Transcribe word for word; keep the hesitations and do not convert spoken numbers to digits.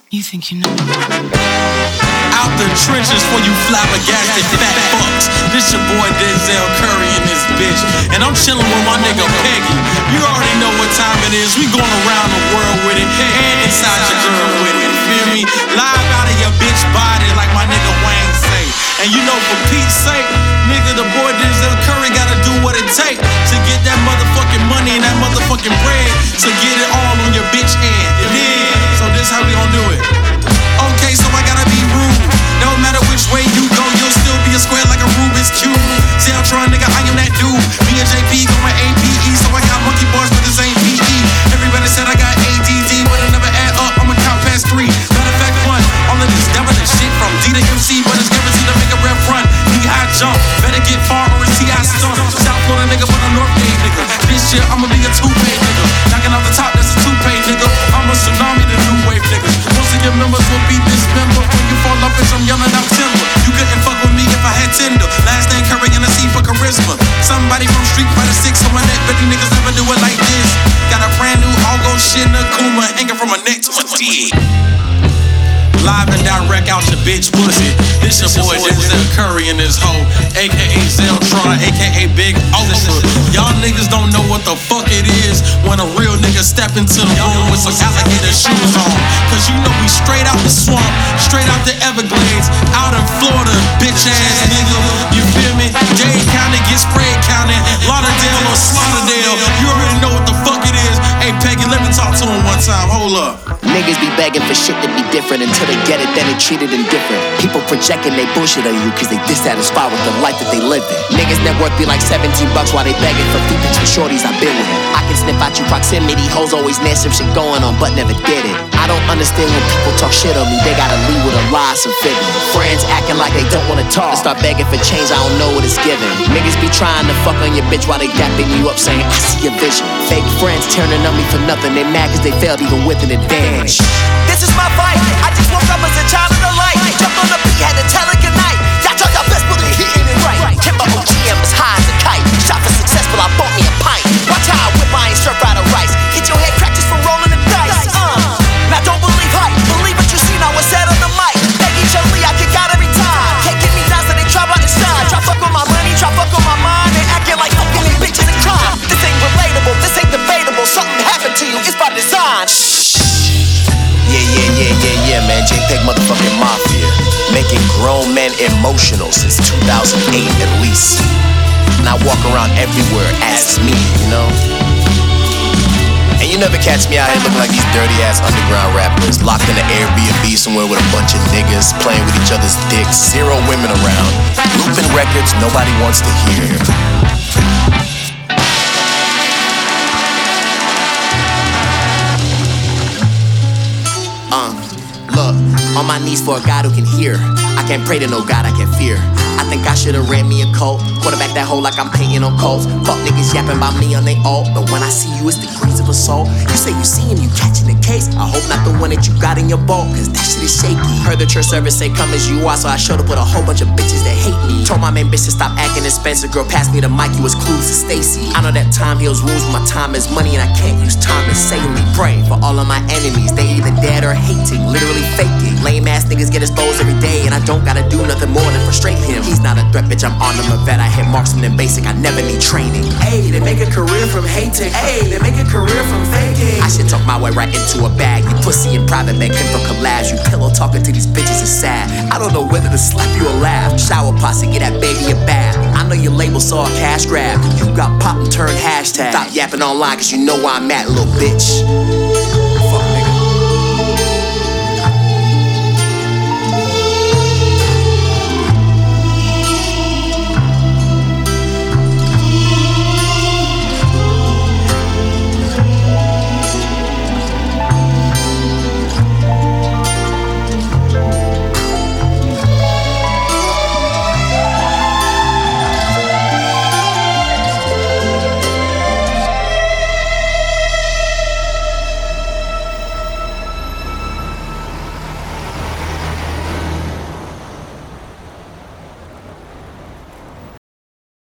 You think you know? Out the trenches for you flabbergasted fat fucks. This your boy Denzel Curry and this bitch. And I'm chillin' with my nigga Peggy. You already know what time it is. We going around the world with it. And inside your girl with it. You feel me? Live out of your bitch body like my nigga Wayne say. And you know for Pete's sake, nigga, the boy Denzel Curry gotta do what it take to get that motherfucking money and that motherfucking bread to get it all on your bitch head. You dig? So this how we gon' do it. Okay, so I gotta be rude. No matter which way you go, you'll still be a square like a Rubik's Cube. Zeltron, nigga, I am that dude. Me and J P going A P E, so I got monkey bars, but this ain't P E. Everybody said I got A D D, but it never add up. I'ma count past three. Matter of fact, one. All of this devil and shit from D to M C, but it's guaranteed to make a rep run. Knee high jump, better get far or it's T I stunt. South Florida nigga, but a North Gate nigga. This year I'ma be a two-pay nigga. Knocking off the top, that's a two-pay nigga. I'm a tsunami, the new wave niggas. Most of your members will be dismembered. When you fall off, bitch, I'm yelling out timber. You couldn't fuck with me if I had Tinder. Last name Curry and a C for charisma. Somebody from Street Fighter six on my neck, but these niggas never do it like this. Got a brand new Algo shit in a Kuma, hanging from a neck to a dick. Live and direct out your bitch pussy. This your boy Denzel Curry and his hoe, A K A Zeltron, A K A Big Oprah. Y'all niggas don't know what the fuck it is when a real nigga step into the room with some alligator shoes on. Cause you know we straight out the swamp, straight out the Everglades, out in Florida, bitch ass nigga. You feel me? Dade County get sprayed county, Lauderdale or Slaughterdale. You already know what the fuck it is. Hey Peggy, let me talk to him one time. Hold up. Niggas be begging for shit to be different until they get it, then they treat it indifferent. People projecting they bullshit on you cause they dissatisfied with the life that they live in. Niggas net worth be like seventeen bucks while they begging for features for shorties I've been with. I can sniff out you proximity, hoes always near some shit going on but never did it. I don't understand when people talk shit on me, they gotta leave with a lie, some figure. Friends acting like they don't wanna talk, start begging for change, I don't know what it's giving. Niggas be trying to fuck on your bitch while they dapping you up saying I see your vision. Fake friends turning on me for nothing, they mad cause they failed even with an advantage. This is my fight. I just woke up as a child of the light. Jumped on the beat, had to tell it goodnight. Y'all tried your best, but they hitting it right. Timber O G M is high as a kite. Shot for successful, I bought me a pint. Watch how I whip, I ain't stir fried or rice. Hit your head cracked just for rolling the dice. Uh. Now don't believe hype, believe what you see. Now what's said on the mic. Begging Jolie, I kick out every time. Can't get me down, so they try about the shine. Try fuck with my money, try fuck with my mind. They acting like fucking these bitches in crime. This ain't relatable, this ain't debatable. Something happened to you, it's by design. Yeah, yeah, yeah, yeah, yeah, man. JPEG motherfucking Mafia. Making grown men emotional since two thousand eight at least. And I walk around everywhere as me, you know? And you never catch me out here looking like these dirty ass underground rappers locked in an Airbnb somewhere with a bunch of niggas playing with each other's dicks, zero women around, looping records nobody wants to hear. Uh, look, on my knees for a God who can hear. I can't pray to no God I can fear. I think I should've ran me a cult. Quarterback that hole like I'm painting on coats. Fuck niggas yapping about me on they alt. But when I see you, it's degrees of assault. You say you see him, you catching the case. I hope not the one that you got in your boat, cause that shit is shaky. Heard the church service say come as you are, so I showed up with a whole bunch of bitches that hate me. Told my main bitch to stop acting expensive. Girl passed me the mic, you was clueless to Stacy. I know that time heals wounds, my time is money, and I can't use time to save me. Pray for all of my enemies, they either dead or hating, literally faking. Lame ass niggas get exposed every day, and I don't gotta do nothing more than frustrate him. He's not a threat, bitch, I'm on him a vet. I hit marksman and basic, I never need training. Ayy, they make a career from hating. Ayy, they make a career from faking. I should talk my way right into a bag. You pussy in private, beg him for collabs. You pillow talking to these bitches is sad. I don't know whether to slap you or laugh. Shower posse, get that baby a bath. I know your label saw a cash grab. You got popped and turned hashtag. Stop yapping online, cause you know where I'm at, little bitch.